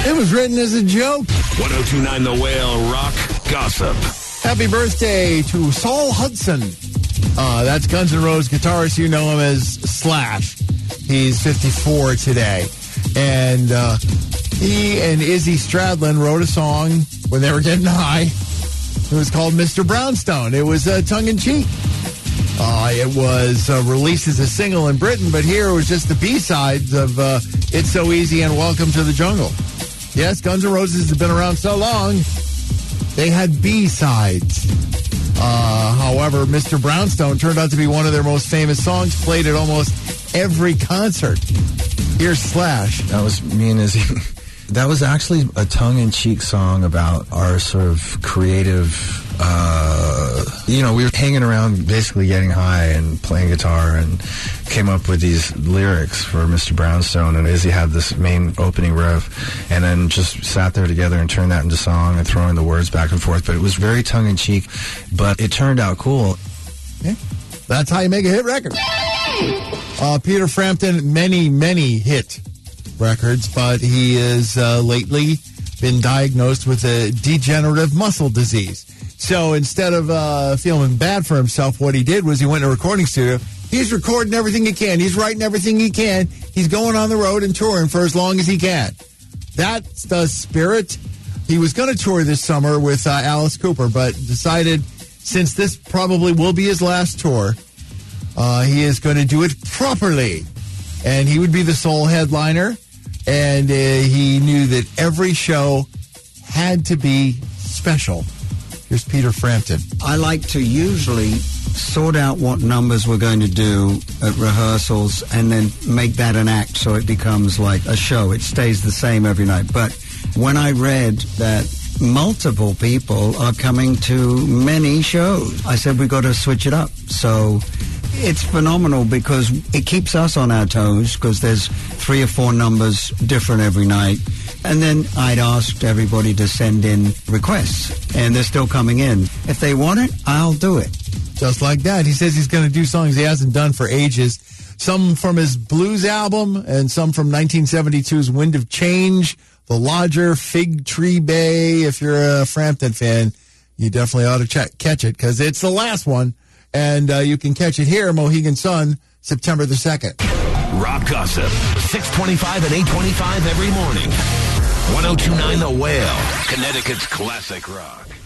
It was written as a joke. 1029 The Whale Rock Gossip. Happy birthday to Saul Hudson. That's Guns N' Roses guitarist. You know him as Slash. He's 54 today. And he and Izzy Stradlin wrote a song when they were getting high. It was called Mr. Brownstone. It was tongue-in-cheek. It was released as a single in Britain, but here it was just the B-sides of It's So Easy and Welcome to the Jungle. Yes, Guns N' Roses have been around so long, they had B-sides. However, Mr. Brownstone turned out to be one of their most famous songs, played at almost every concert. Here's Slash. That was me and Izzy. That was actually a tongue-in-cheek song about our sort of creative, we were hanging around basically getting high and playing guitar and came up with these lyrics for Mr. Brownstone, and Izzy had this main opening riff and then just sat there together and turned that into song and throwing the words back and forth. But it was very tongue-in-cheek, but it turned out cool. Yeah. That's how you make a hit record. Peter Frampton, many hit records, but he has lately been diagnosed with a degenerative muscle disease. So instead of feeling bad for himself, what he did was he went to a recording studio. He's recording everything he can. He's writing everything he can. He's going on the road and touring for as long as he can. That's the spirit. He was going to tour this summer with Alice Cooper, but decided since this probably will be his last tour, he is going to do it properly. And he would be the sole headliner. And he knew that every show had to be special. Here's Peter Frampton. I like to usually sort out what numbers we're going to do at rehearsals and then make that an act so it becomes like a show. It stays the same every night. But when I read that multiple people are coming to many shows, I said, we got to switch it up. So it's phenomenal because it keeps us on our toes because there's 3 or 4 numbers different every night. And then I'd asked everybody to send in requests, and they're still coming in. If they want it, I'll do it. Just like that. He says he's going to do songs he hasn't done for ages. Some from his blues album and some from 1972's Wind of Change, The Lodger, Fig Tree Bay. If you're a Frampton fan, you definitely ought to catch it because it's the last one. And you can catch it here, Mohegan Sun, September the 2nd. Rock Gossip, 625 and 825 every morning. 1029 The Whale, Connecticut's classic rock.